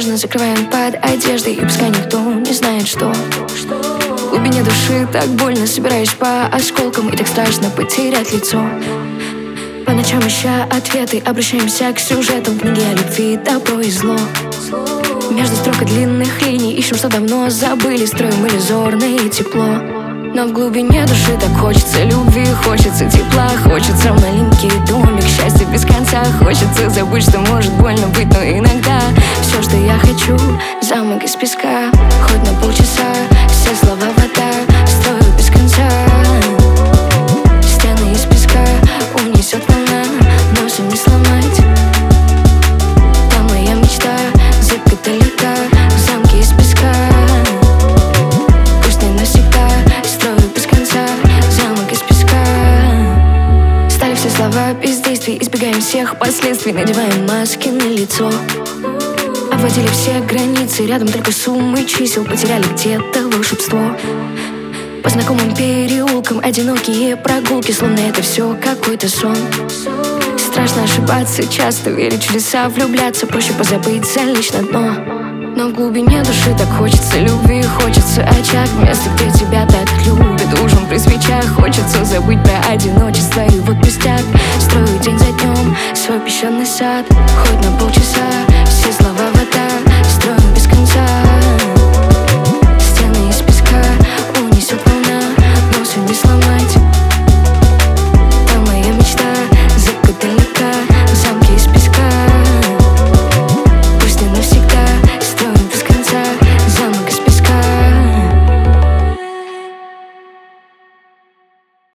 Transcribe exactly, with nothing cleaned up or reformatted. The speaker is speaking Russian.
осторожно закрываем под одеждой, и пускай никто не знает, что в глубине души так больно, собираешь по осколкам, и так страшно потерять лицо. По ночам ища ответы, обращаемся к сюжетам книги о любви, добро и зло. Между строк и длинных линий ищем, что давно забыли, строим иллюзорное тепло. Но в глубине души так хочется любви, хочется тепла, хочется маленький домик, счастья без конца. Хочется забыть, что может больно быть, но иногда все, что я хочу, замок из песка, хоть на полчаса, все слова вода, строю без конца. Стены из песка унесет волна, носа не сломать. Там моя мечта, зыбко далека, замки из песка. Пусть не навсегда, строю без конца, замок из песка. Стали все слова без действий, избегаем всех последствий, надеваем маски на лицо. Обводили все границы, рядом только суммы чисел, потеряли где-то волшебство. По знакомым переулкам одинокие прогулки, словно это все какой-то сон. Страшно ошибаться, часто верить в чудеса, влюбляться, проще позабыть, залечь на дно. Но в глубине души так хочется любви, хочется очаг, место, где тебя так любят, ужин при свечах. Хочется забыть про одиночество, и вот пустяк, строю день за днем свой песчаный сад, хоть на полчаса.